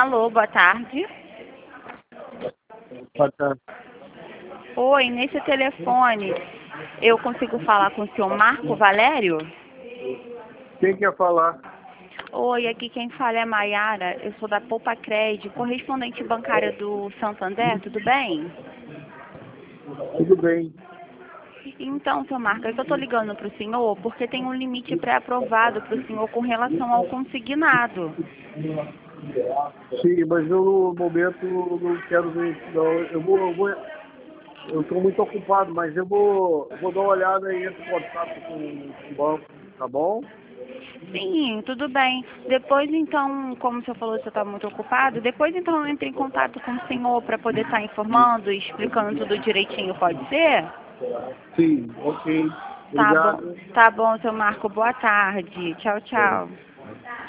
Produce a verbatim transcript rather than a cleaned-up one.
Alô, boa tarde. Boa tarde. Oi, nesse telefone eu consigo falar com o senhor Marco Valério? Quem quer falar? Oi, aqui quem fala é Maiara, eu sou da Poupa Crédito, correspondente bancária do Santander, tudo bem? Tudo bem. Então, seu Marco, é que eu estou ligando para o senhor porque tem um limite pré-aprovado para o senhor com relação ao consignado. Sim, mas eu no momento não quero ver isso não. Eu vou, eu vou, eu estou muito ocupado, mas eu vou, vou dar uma olhada e entro em contato com o banco, tá bom? Sim, tudo bem. Depois, então, como o senhor falou que você está muito ocupado, depois, então, eu entro em contato com o senhor para poder estar informando e explicando tudo direitinho, pode ser? Sim, ok. Tá bom, Obrigado. tá bom, seu Marco. Boa tarde. Tchau, tchau.